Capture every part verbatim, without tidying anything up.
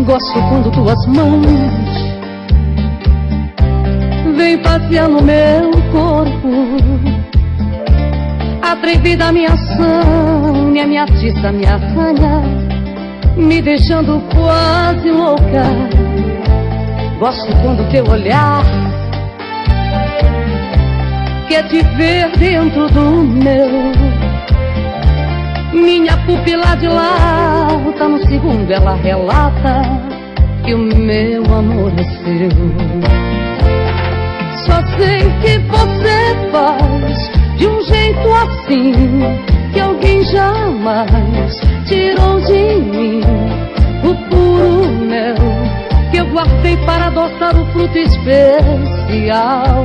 Gosto quando tuas mãos vem passear no meu corpo. Atrevida minha ação, minha me atiça, me arranha, me deixando quase louca. Gosto quando teu olhar quer te ver dentro do meu. Minha pupila dilata, no segundo ela relata que o meu amor é seu. Só sei que você faz de um jeito assim que alguém jamais tirou de mim o puro mel que eu guardei para adoçar o fruto especial.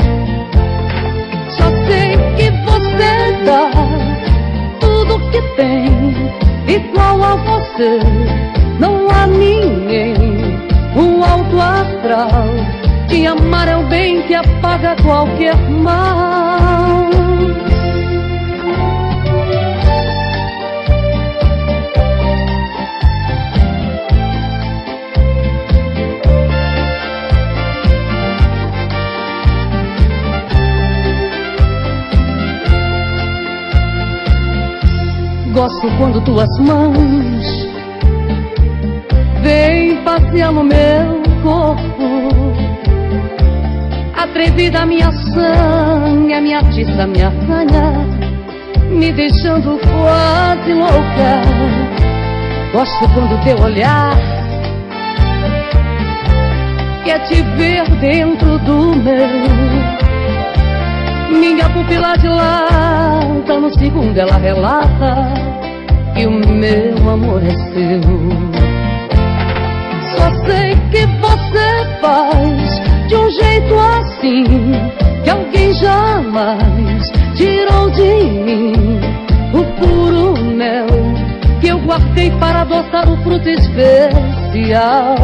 Só sei que você dá tudo que tem, igual a você não há ninguém. Um alto astral, te amar é o bem que apaga qualquer mal. Gosto quando tuas mãos vem passear no meu corpo. Atrevida minha sangue, me atiça, me arranha, me deixando quase louca. Gosto quando teu olhar quer te ver dentro do meu. Minha pupila dilata, no segundo ela relata que o meu amor é seu. Só sei que você faz de um jeito assim que alguém jamais tirou de mim o puro mel que eu guardei para adoçar o fruto especial.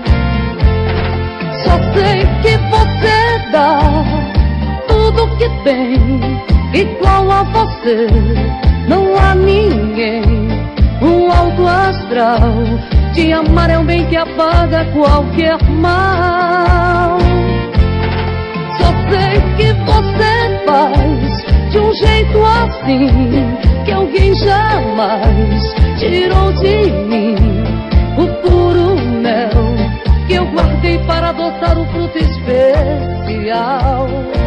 Só sei que você dá tudo que tem, igual a você não há ninguém. Um alto astral, te amar é um bem que apaga qualquer mal. Só sei que você faz de um jeito assim que alguém jamais tirou de mim o puro mel que eu guardei para adoçar o fruto especial.